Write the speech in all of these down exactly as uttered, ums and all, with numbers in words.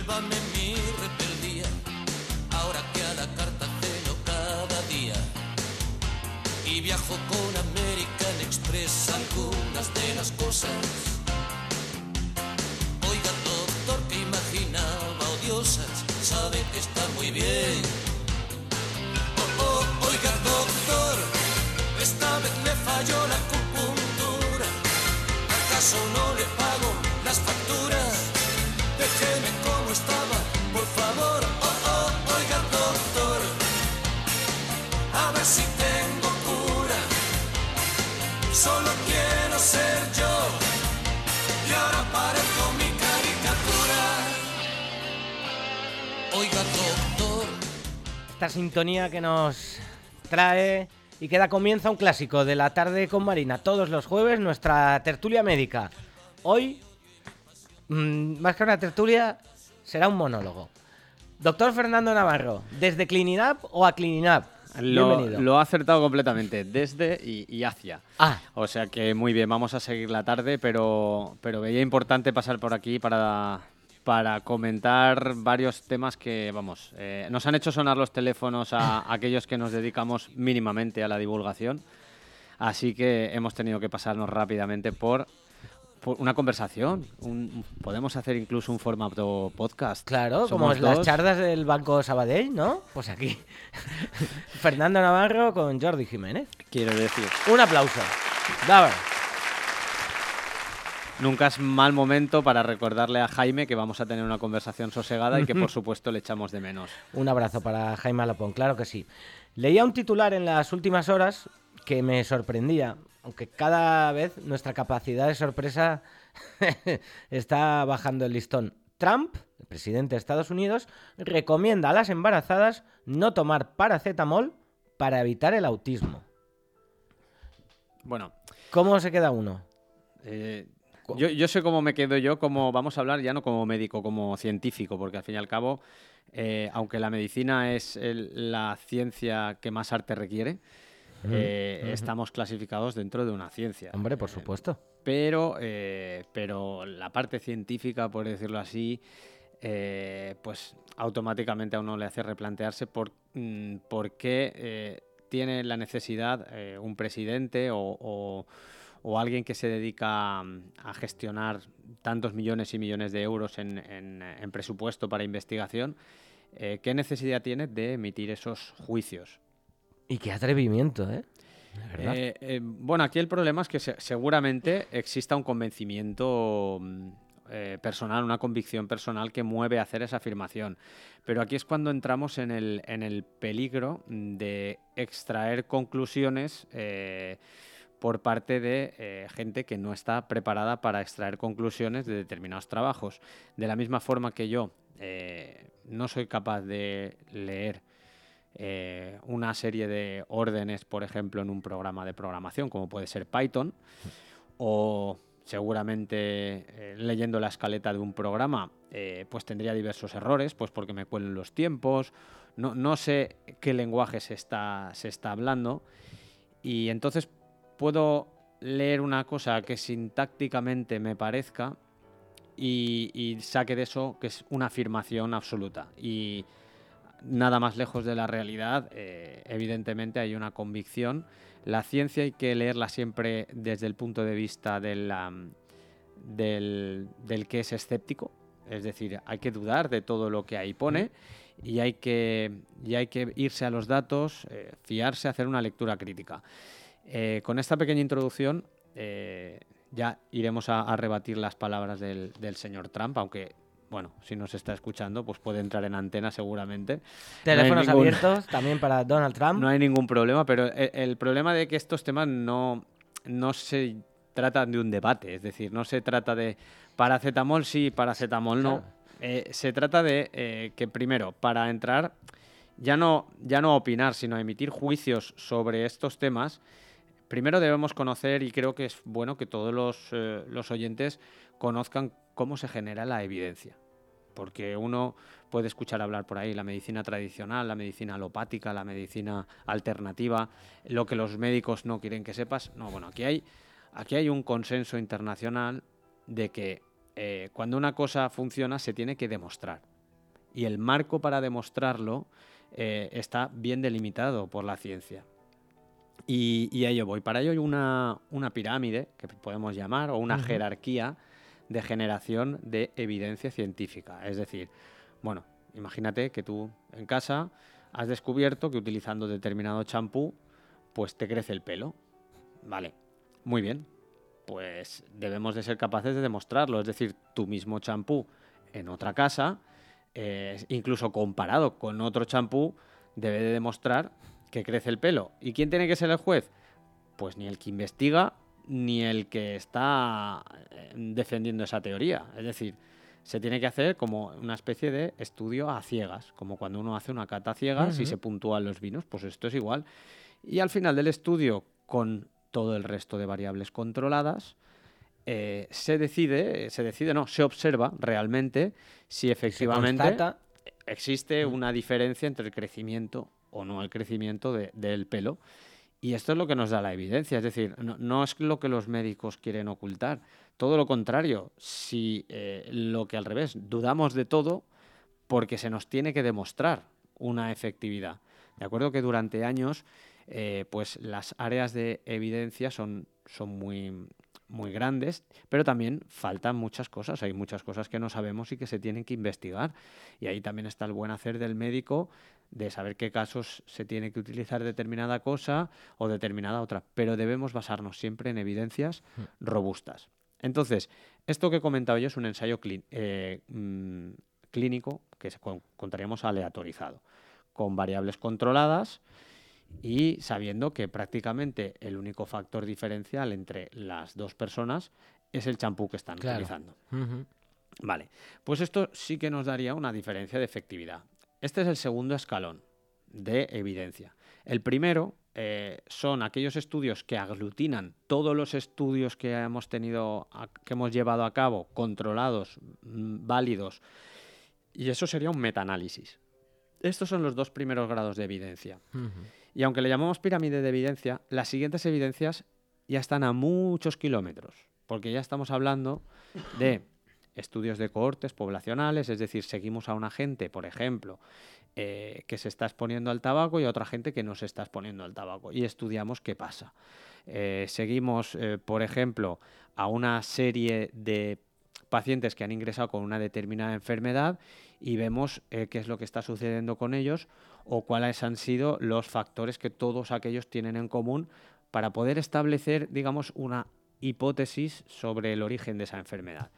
Avívame mi rebeldía, ahora que a la carta ceno cada día. Y viajo con American Express algunas de las cosas. Oiga, doctor, que imaginaba odiosas, sabe que está muy bien. Oh, oh, oiga, doctor, esta vez me falló la acupuntura. ¿Acaso no le pago las facturas? Déjeme como estaba, por favor. Oh, oh, oiga, doctor, a ver si tengo cura. Solo quiero ser yo y ahora parezco mi caricatura. Oiga, doctor. Esta sintonía que nos trae y que da comienzo a un clásico de la tarde con Marina. Todos los jueves, nuestra tertulia médica. Hoy, mmm, más que una tertulia, será un monólogo. Doctor Fernando Navarro, ¿desde Clininap o a Clininap? Lo, lo ha acertado completamente, desde y, y hacia. Ah. O sea que muy bien, vamos a seguir la tarde, pero, pero veía importante pasar por aquí para, para comentar varios temas que, vamos, eh, nos han hecho sonar los teléfonos a, a aquellos que nos dedicamos mínimamente a la divulgación. Así que hemos tenido que pasarnos rápidamente por... una conversación, un, podemos hacer incluso un formato podcast. Claro, Somos como dos. las charlas del Banco Sabadell, ¿no? Pues aquí. Fernando Navarro con Jordi Jiménez. Quiero decir. Un aplauso. Dale. Nunca es mal momento para recordarle a Jaime que vamos a tener una conversación sosegada y que por supuesto le echamos de menos. Un abrazo para Jaime Alapón, claro que sí. Leía un titular en las últimas horas que me sorprendía. Aunque cada vez nuestra capacidad de sorpresa está bajando el listón. Trump, el presidente de Estados Unidos, recomienda a las embarazadas no tomar paracetamol para evitar el autismo. Bueno. ¿Cómo se queda uno? Eh, yo, yo sé cómo me quedo yo, como vamos a hablar ya no como médico, como científico, porque al fin y al cabo, eh, aunque la medicina es el, la ciencia que más arte requiere, Eh, uh-huh. estamos clasificados dentro de una ciencia. Hombre, por supuesto. Eh, pero, eh, pero la parte científica, por decirlo así, eh, pues automáticamente a uno le hace replantearse por, mm, por qué eh, tiene la necesidad eh, un presidente o, o, o alguien que se dedica a gestionar tantos millones y millones de euros en, en, en presupuesto para investigación, eh, qué necesidad tiene de emitir esos juicios. Y qué atrevimiento, ¿eh? ¿Verdad? Eh, eh, bueno, aquí el problema es que se, seguramente exista un convencimiento eh, personal, una convicción personal que mueve a hacer esa afirmación. Pero aquí es cuando entramos en el, en el peligro de extraer conclusiones eh, por parte de eh, gente que no está preparada para extraer conclusiones de determinados trabajos. De la misma forma que yo eh, no soy capaz de leer Eh, una serie de órdenes, por ejemplo, en un programa de programación, como puede ser Python, o seguramente eh, leyendo la escaleta de un programa, eh, pues tendría diversos errores, pues porque me cuelen los tiempos, no, no sé qué lenguaje se está, se está hablando, y entonces puedo leer una cosa que sintácticamente me parezca y, y saque de eso que es una afirmación absoluta. Y nada más lejos de la realidad, eh, evidentemente hay una convicción. La ciencia hay que leerla siempre desde el punto de vista de la, del, del que es escéptico, es decir, hay que dudar de todo lo que ahí pone y hay que, y hay que irse a los datos, eh, fiarse, hacer una lectura crítica. Eh, con esta pequeña introducción eh, ya iremos a, a rebatir las palabras del, del señor Trump, aunque... Bueno, si nos está escuchando, pues puede entrar en antena seguramente. Teléfonos no ningún, abiertos también para Donald Trump. No hay ningún problema, pero el, el problema de que estos temas no, no se tratan de un debate. Es decir, no se trata de paracetamol sí, paracetamol no. Claro. Eh, se trata de eh, que primero, para entrar, ya no, ya no opinar, sino emitir juicios sobre estos temas, primero debemos conocer, y creo que es bueno que todos los, eh, los oyentes conozcan cómo se genera la evidencia. Porque uno puede escuchar hablar por ahí la medicina tradicional, la medicina alopática, la medicina alternativa, lo que los médicos no quieren que sepas. No, bueno, aquí hay, aquí hay un consenso internacional de que eh, cuando una cosa funciona se tiene que demostrar. y el marco para demostrarlo eh, está bien delimitado por la ciencia. Y, y a ello voy. Para ello hay una, una pirámide, que podemos llamar, o una uh-huh. jerarquía de generación de evidencia científica. Es decir, bueno, imagínate que tú en casa has descubierto que utilizando determinado champú, pues te crece el pelo. Vale, muy bien. Pues debemos de ser capaces de demostrarlo. Es decir, tu mismo champú en otra casa, eh, incluso comparado con otro champú, debe de demostrar que crece el pelo. ¿Y quién tiene que ser el juez? Pues ni el que investiga ni el que está defendiendo esa teoría. Es decir, se tiene que hacer como una especie de estudio a ciegas, como cuando uno hace una cata a ciegas uh-huh. y se puntúan los vinos, pues esto es igual. Y al final del estudio, con todo el resto de variables controladas, eh, se decide, se decide, no, se observa realmente si efectivamente existe una diferencia entre el crecimiento o no el crecimiento de, del pelo. Y esto es lo que nos da la evidencia, es decir, no, no es lo que los médicos quieren ocultar, todo lo contrario, si eh, lo que al revés, dudamos de todo porque se nos tiene que demostrar una efectividad. De acuerdo que durante años eh, pues las áreas de evidencia son, son muy, muy grandes, pero también faltan muchas cosas, hay muchas cosas que no sabemos y que se tienen que investigar. Y ahí también está el buen hacer del médico, de saber qué casos se tiene que utilizar determinada cosa o determinada otra, pero debemos basarnos siempre en evidencias robustas. Entonces, esto que he comentado yo es un ensayo clí- eh, mmm, clínico que contaríamos aleatorizado, con variables controladas y sabiendo que prácticamente el único factor diferencial entre las dos personas es el champú que están claro. utilizando. Uh-huh. Vale, pues esto sí que nos daría una diferencia de efectividad. Este es el segundo escalón de evidencia. El primero eh, son aquellos estudios que aglutinan todos los estudios que hemos tenido, a, que hemos llevado a cabo, controlados, m- válidos, y eso sería un metaanálisis. Estos son los dos primeros grados de evidencia. Uh-huh. Y aunque le llamamos pirámide de evidencia, las siguientes evidencias ya están a muchos kilómetros, porque ya estamos hablando de estudios de cohortes poblacionales, es decir, seguimos a una gente, por ejemplo, eh, que se está exponiendo al tabaco y a otra gente que no se está exponiendo al tabaco y estudiamos qué pasa. Eh, seguimos, eh, por ejemplo, a una serie de pacientes que han ingresado con una determinada enfermedad y vemos eh, qué es lo que está sucediendo con ellos o cuáles han sido los factores que todos aquellos tienen en común para poder establecer, digamos, una hipótesis sobre el origen de esa enfermedad.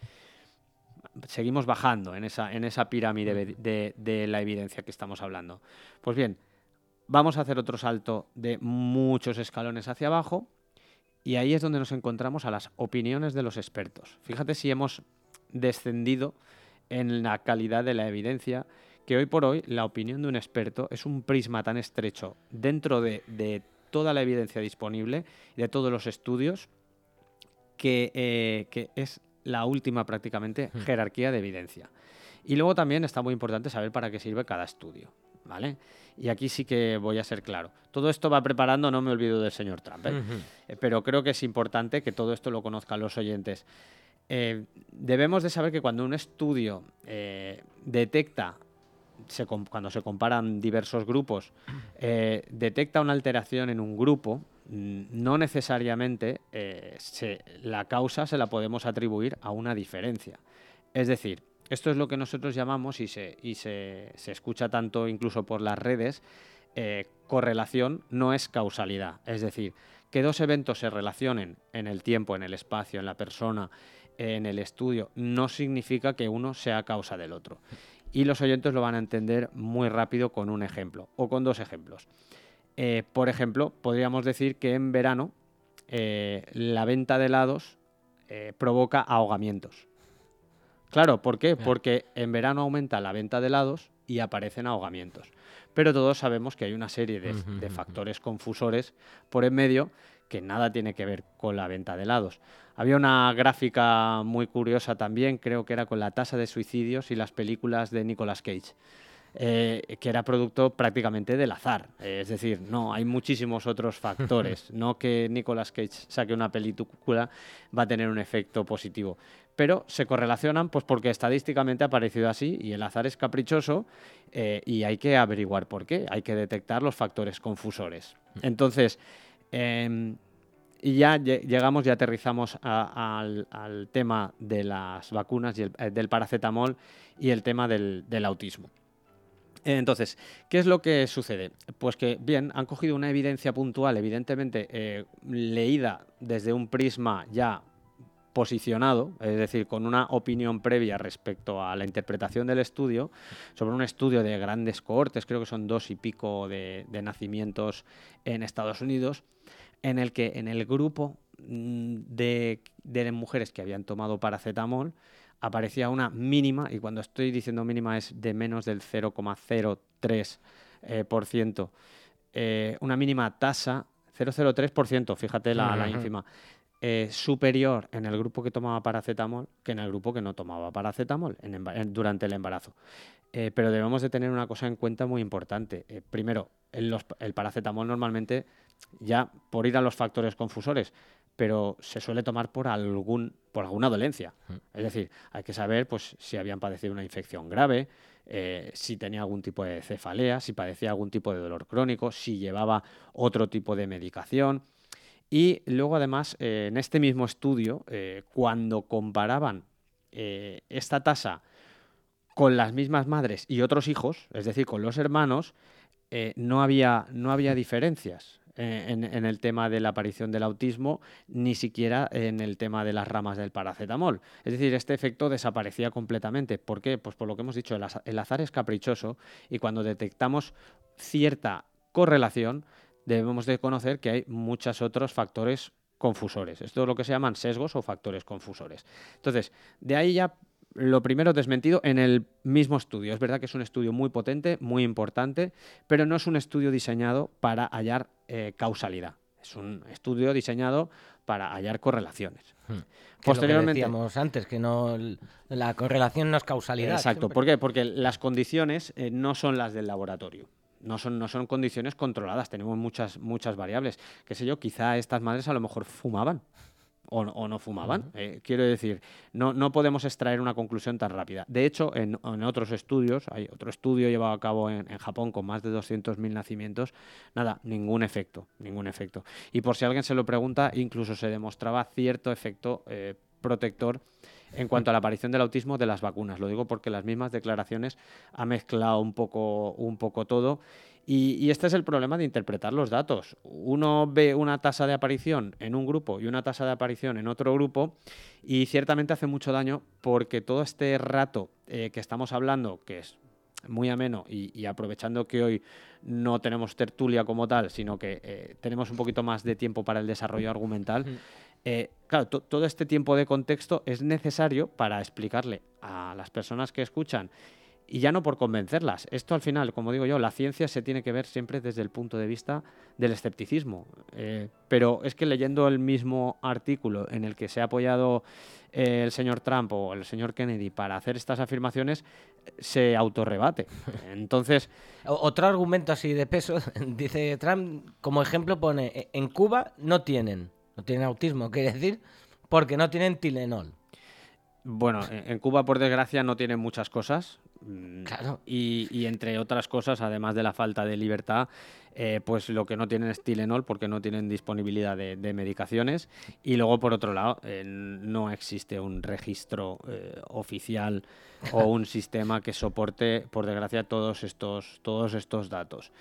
Seguimos bajando en esa, en esa pirámide de, de, de la evidencia que estamos hablando. Pues bien, vamos a hacer otro salto de muchos escalones hacia abajo y ahí es donde nos encontramos a las opiniones de los expertos. Fíjate si hemos descendido en la calidad de la evidencia, que hoy por hoy la opinión de un experto es un prisma tan estrecho dentro de, de toda la evidencia disponible y de todos los estudios que, eh, que es la última prácticamente jerarquía de evidencia. Y luego también está muy importante saber para qué sirve cada estudio, ¿vale? Y aquí sí que voy a ser claro. Todo esto va preparando, no me olvido del señor Trump, ¿eh? Uh-huh. Eh, pero creo que es importante que todo esto lo conozcan los oyentes. Eh, debemos de saber que cuando un estudio eh, detecta, se, cuando se comparan diversos grupos, eh, detecta una alteración en un grupo, no necesariamente eh, se, la causa se la podemos atribuir a una diferencia. Es decir, esto es lo que nosotros llamamos, y se, y se, se escucha tanto incluso por las redes, eh, correlación no es causalidad. Es decir, que dos eventos se relacionen en el tiempo, en el espacio, en la persona, en el estudio, no significa que uno sea causa del otro. Y los oyentes lo van a entender muy rápido con un ejemplo, o con dos ejemplos. Eh, por ejemplo, podríamos decir que en verano eh, la venta de helados eh, provoca ahogamientos. Claro, ¿por qué? Porque en verano aumenta la venta de helados y aparecen ahogamientos. Pero todos sabemos que hay una serie de, de factores confusores por en medio que nada tiene que ver con la venta de helados. Había una gráfica muy curiosa también, creo que era con la tasa de suicidios y las películas de Nicolas Cage. Eh, que era producto prácticamente del azar. Eh, es decir, no, hay muchísimos otros factores. No que Nicolas Cage saque una película va a tener un efecto positivo. pero se correlacionan pues porque estadísticamente ha aparecido así y el azar es caprichoso eh, y hay que averiguar por qué, hay que detectar los factores confusores. Entonces, eh, y ya llegamos y aterrizamos a, a, al, al tema de las vacunas y el, eh, del paracetamol y el tema del, del autismo. Entonces, ¿qué es lo que sucede? Pues que, bien, han cogido una evidencia puntual, evidentemente eh, leída desde un prisma ya posicionado, es decir, con una opinión previa respecto a la interpretación del estudio, sobre un estudio de grandes cohortes, creo que son dos y pico de, de nacimientos en Estados Unidos, en el que en el grupo de, de mujeres que habían tomado paracetamol aparecía una mínima, y cuando estoy diciendo mínima es de menos del cero coma cero tres eh, por ciento, eh, una mínima tasa, cero coma cero tres por ciento, fíjate la, la ínfima, eh, superior en el grupo que tomaba paracetamol que en el grupo que no tomaba paracetamol en, en, durante el embarazo. Eh, pero debemos de tener una cosa en cuenta muy importante. Eh, primero, el, los, el paracetamol normalmente, ya por ir a los factores confusores, pero se suele tomar por algún por alguna dolencia. Es decir, hay que saber pues, si habían padecido una infección grave, eh, si tenía algún tipo de cefalea, si padecía algún tipo de dolor crónico, si llevaba otro tipo de medicación. Y luego, además, eh, en este mismo estudio, eh, cuando comparaban eh, esta tasa con las mismas madres y otros hijos, es decir, con los hermanos, eh, no había, no había diferencias. En, en el tema de la aparición del autismo, ni siquiera en el tema de las ramas del paracetamol. Es decir, este efecto desaparecía completamente. ¿Por qué? Pues por lo que hemos dicho, el, az- el azar es caprichoso y cuando detectamos cierta correlación, debemos de conocer que hay muchos otros factores confusores. Esto es lo que se llaman sesgos o factores confusores. Entonces, de ahí ya lo primero desmentido en el mismo estudio. Es verdad que es un estudio muy potente, muy importante, pero no es un estudio diseñado para hallar eh, causalidad. Es un estudio diseñado para hallar correlaciones. Hmm. Posteriormente, lo que decíamos antes, que no la correlación no es causalidad. Exacto. Siempre. ¿Por qué? Porque las condiciones eh, no son las del laboratorio. No son, no son condiciones controladas. Tenemos muchas, muchas variables. Qué sé yo, quizá estas madres a lo mejor fumaban. O, o no fumaban. Uh-huh. Eh, quiero decir, no, no podemos extraer una conclusión tan rápida. De hecho, en, en otros estudios, hay otro estudio llevado a cabo en, en Japón con más de doscientos mil nacimientos, nada, ningún efecto, ningún efecto. Y por si alguien se lo pregunta, incluso se demostraba cierto efecto eh, protector en cuanto a la aparición del autismo de las vacunas. Lo digo porque las mismas declaraciones ha mezclado un poco, un poco todo. Y, y este es el problema de interpretar los datos. Uno ve una tasa de aparición en un grupo y una tasa de aparición en otro grupo y ciertamente hace mucho daño porque todo este rato eh, que estamos hablando, que es muy ameno y, y aprovechando que hoy no tenemos tertulia como tal, sino que eh, tenemos un poquito más de tiempo para el desarrollo argumental, mm. eh, claro, to- todo este tiempo de contexto es necesario para explicarle a las personas que escuchan. Y ya no por convencerlas. Esto al final, como digo yo, la ciencia se tiene que ver siempre desde el punto de vista del escepticismo. Eh, pero es que leyendo el mismo artículo en el que se ha apoyado eh, el señor Trump o el señor Kennedy para hacer estas afirmaciones, se autorrebate. Entonces... Otro argumento así de peso, dice Trump, como ejemplo pone, en Cuba no tienen, no tienen autismo, quiere decir, porque no tienen Tylenol. Bueno, en Cuba, por desgracia, no tienen muchas cosas. Claro. Y, y entre otras cosas, además de la falta de libertad, eh, pues lo que no tienen es Tylenol porque no tienen disponibilidad de, de medicaciones. Y luego, por otro lado, eh, no existe un registro eh, oficial o un sistema que soporte, por desgracia, todos estos, todos estos datos.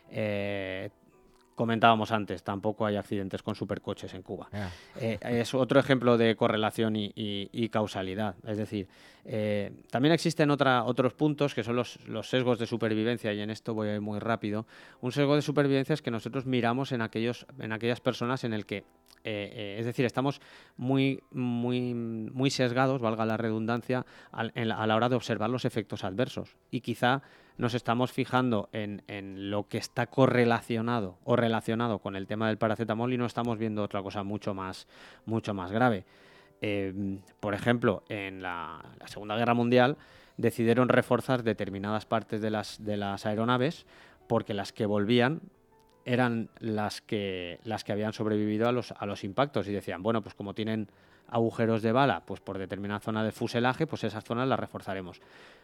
Eh, Comentábamos antes, tampoco hay accidentes con supercoches en Cuba. Yeah. Eh, es otro ejemplo de correlación y, y, y causalidad. Es decir, eh, también existen otra, otros puntos que son los, los sesgos de supervivencia, y en esto voy a ir muy rápido. Un sesgo de supervivencia es que nosotros miramos en, aquellos, en aquellas personas en el que, eh, eh, es decir, estamos muy, muy, muy sesgados, valga la redundancia, a, en la, a la hora de observar los efectos adversos. Y quizá nos estamos fijando en, en lo que está correlacionado o relacionado con el tema del paracetamol y no estamos viendo otra cosa mucho más, mucho más grave. Eh, por ejemplo, en la, la Segunda Guerra Mundial decidieron reforzar determinadas partes de las, de las aeronaves porque las que volvían eran las que, las que habían sobrevivido a los, a los impactos y decían, bueno, pues como tienen agujeros de bala pues por determinada zona de fuselaje, pues esas zonas las reforzaremos.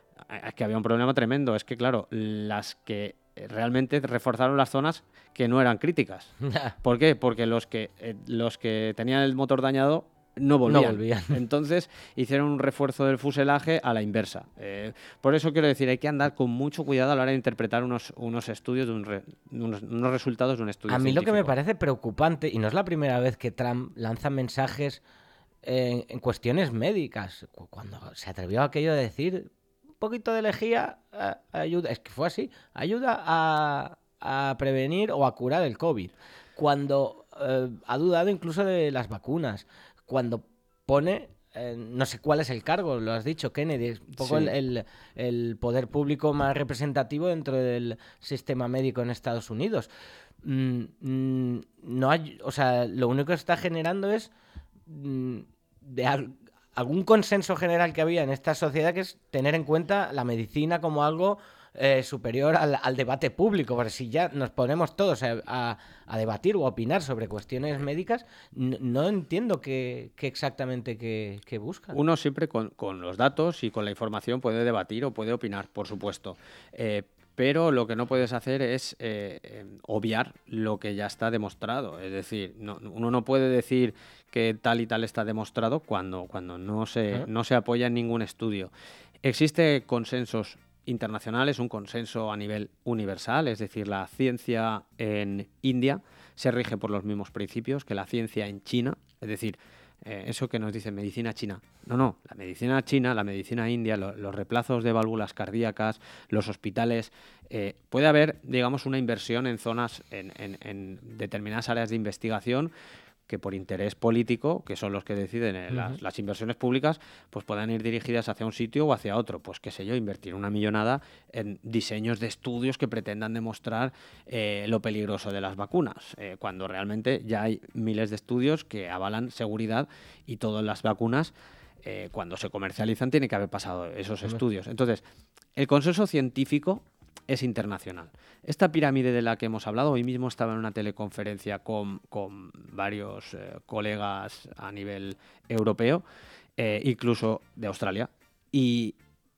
Es que había un problema tremendo, es que claro, las que realmente reforzaron las zonas que no eran críticas. ¿Por qué? Porque los que, eh, los que tenían el motor dañado no volvían. No volvían. Entonces hicieron un refuerzo del fuselaje a la inversa. Eh, por eso quiero decir, hay que andar con mucho cuidado a la hora de interpretar unos, unos estudios, de un re, unos, unos resultados de un estudio A mí científico. Lo que me parece preocupante, y no es la primera vez que Trump lanza mensajes en, en cuestiones médicas, cuando se atrevió a aquello de decir un poquito de lejía eh, ayuda, es que fue así, ayuda a, a prevenir o a curar el COVID. Cuando eh, ha dudado incluso de las vacunas, cuando pone, eh, no sé cuál es el cargo, lo has dicho, Kennedy, es un poco Sí. el, el, el poder público más representativo dentro del sistema médico en Estados Unidos. Mm, mm, no hay, o sea, lo único que está generando es mm, de al, algún consenso general que había en esta sociedad, que es tener en cuenta la medicina como algo Eh, superior al, al debate público, porque si ya nos ponemos todos a, a, a debatir o a opinar sobre cuestiones médicas, no, no entiendo qué, qué exactamente qué, qué buscan. Uno siempre con, con los datos y con la información puede debatir o puede opinar, por supuesto. Eh, pero lo que no puedes hacer es eh, eh, obviar lo que ya está demostrado. Es decir, no, uno no puede decir que tal y tal está demostrado cuando, cuando no se, ¿Eh? no se apoya en ningún estudio. Existe consensos internacionales, un consenso a nivel universal, es decir, la ciencia en India se rige por los mismos principios que la ciencia en China, es decir, eh, eso que nos dicen medicina china. No, no, la medicina china, la medicina india, lo, los reemplazos de válvulas cardíacas, los hospitales, eh, puede haber, digamos, una inversión en zonas, en, en, en determinadas áreas de investigación que por interés político, que son los que deciden eh, uh-huh. las, las inversiones públicas, pues puedan ir dirigidas hacia un sitio o hacia otro. Pues qué sé yo, invertir una millonada en diseños de estudios que pretendan demostrar eh, lo peligroso de las vacunas, eh, cuando realmente ya hay miles de estudios que avalan seguridad y todas las vacunas, eh, cuando se comercializan, tienen que haber pasado esos uh-huh. estudios. Entonces, el consenso científico es internacional. Esta pirámide de la que hemos hablado, hoy mismo estaba en una teleconferencia con, con varios eh, colegas a nivel europeo, eh, incluso de Australia, y,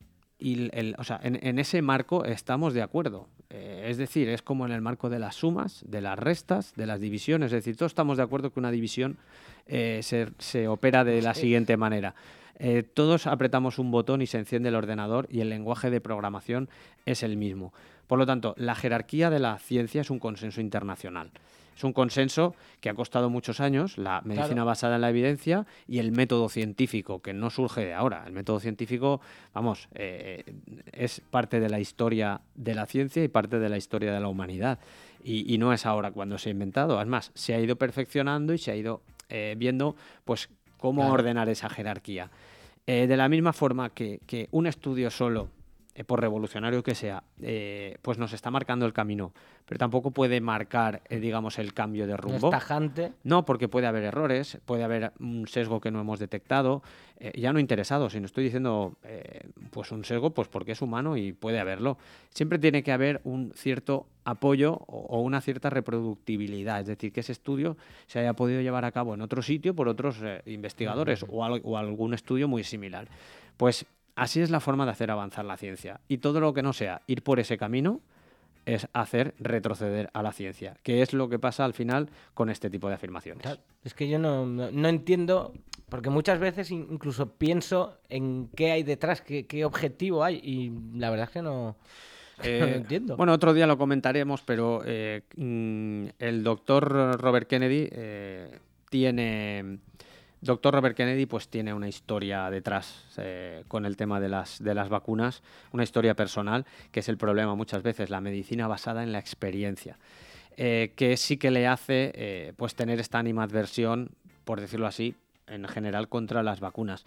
y el, o sea, en, en ese marco estamos de acuerdo. Eh, es decir, es como en el marco de las sumas, de las restas, de las divisiones. Es decir, todos estamos de acuerdo que una división eh, se, se opera de la siguiente manera. Eh, todos apretamos un botón y se enciende el ordenador y el lenguaje de programación es el mismo. Por lo tanto, la jerarquía de la ciencia es un consenso internacional. Es un consenso que ha costado muchos años, la medicina claro. basada en la evidencia y el método científico, que no surge de ahora. El método científico, vamos, eh, es parte de la historia de la ciencia y parte de la historia de la humanidad. Y, y no es ahora cuando se ha inventado. Además, se ha ido perfeccionando y se ha ido eh, viendo, pues, cómo claro. ordenar esa jerarquía. Eh, de la misma forma que, que un estudio solo, eh, por revolucionario que sea, eh, pues nos está marcando el camino, pero tampoco puede marcar, eh, digamos, el cambio de rumbo. No es tajante. No, porque puede haber errores, puede haber un sesgo que no hemos detectado, eh, ya no interesado, sino estoy diciendo, eh, pues un sesgo, pues porque es humano y puede haberlo. Siempre tiene que haber un cierto apoyo o, o una cierta reproductibilidad, es decir, que ese estudio se haya podido llevar a cabo en otro sitio por otros eh, investigadores uh-huh. o, al, o algún estudio muy similar. Pues así es la forma de hacer avanzar la ciencia. Y todo lo que no sea ir por ese camino es hacer retroceder a la ciencia, que es lo que pasa al final con este tipo de afirmaciones. Claro, es que yo no, no, no entiendo, porque muchas veces incluso pienso en qué hay detrás, qué, qué objetivo hay, y la verdad es que no... Eh, no lo entiendo. Bueno, otro día lo comentaremos, pero eh, mm, el doctor Robert Kennedy eh, tiene... Doctor Robert Kennedy pues tiene una historia detrás eh, con el tema de las, de las vacunas, una historia personal, que es el problema muchas veces, la medicina basada en la experiencia, eh, que sí que le hace eh, pues tener esta animadversión, por decirlo así, en general contra las vacunas.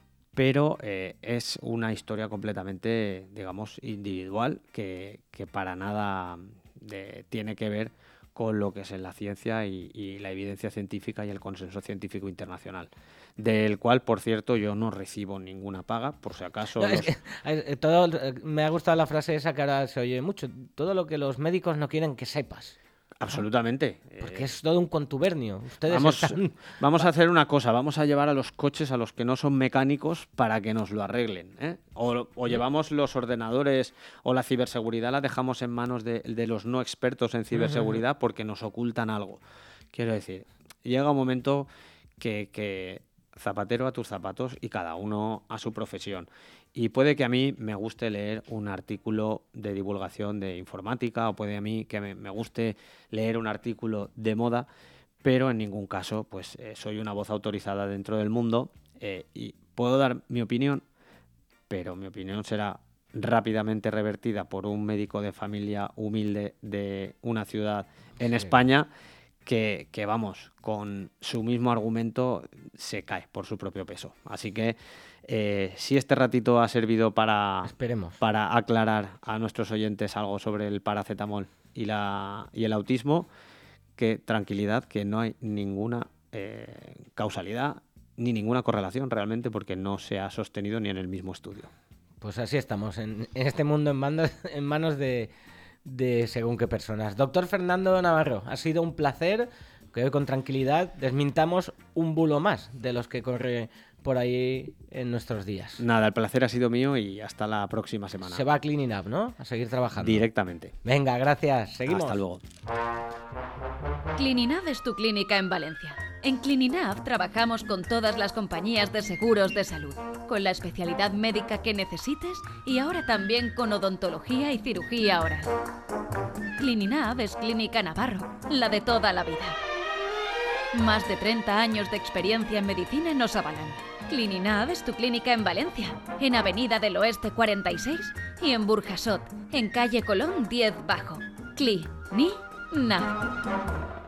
Pero eh, es una historia completamente, digamos, individual, que, que para nada de, tiene que ver con lo que es en la ciencia y, y la evidencia científica y el consenso científico internacional, del cual, por cierto, yo no recibo ninguna paga, por si acaso... No, los... es que, todo, me ha gustado la frase esa que ahora se oye mucho, todo lo que los médicos no quieren que sepas. Absolutamente. Porque es todo un contubernio. Ustedes Vamos, están... vamos a hacer una cosa, vamos a llevar a los coches a los que no son mecánicos para que nos lo arreglen, ¿eh? O, o llevamos los ordenadores o la ciberseguridad la dejamos en manos de, de los no expertos en ciberseguridad porque nos ocultan algo. Quiero decir, llega un momento que, que zapatero a tus zapatos y cada uno a su profesión. Y puede que a mí me guste leer un artículo de divulgación de informática o puede a mí que me, me guste leer un artículo de moda, pero en ningún caso pues eh, soy una voz autorizada dentro del mundo eh, y puedo dar mi opinión, pero mi opinión será rápidamente revertida por un médico de familia humilde de una ciudad en sí. España que, que, vamos, con su mismo argumento se cae por su propio peso. Así que Eh, si este ratito ha servido para, para aclarar a nuestros oyentes algo sobre el paracetamol y, la, y el autismo, que tranquilidad, que no hay ninguna eh, causalidad ni ninguna correlación realmente porque no se ha sostenido ni en el mismo estudio. Pues así estamos, en, en este mundo en manos, en manos de, de según qué personas. Doctor Fernando Navarro, ha sido un placer que hoy con tranquilidad desmintamos un bulo más de los que corre por ahí en nuestros días. Nada, el placer ha sido mío y hasta la próxima semana. Se va a Cleaning Up, ¿no? A seguir trabajando. Directamente. Venga, gracias. Seguimos. Hasta luego. Cleaning Up es tu clínica en Valencia. En Cleaning Up trabajamos con todas las compañías de seguros de salud, con la especialidad médica que necesites y ahora también con odontología y cirugía oral. Cleaning Up es Clínica Navarro, la de toda la vida. Más de treinta años de experiencia en medicina nos avalan. Cleaning Up es tu clínica en Valencia, en Avenida del Oeste cuarenta y seis y en Burjasot, en calle Colón diez Bajo. Cli, ni, na.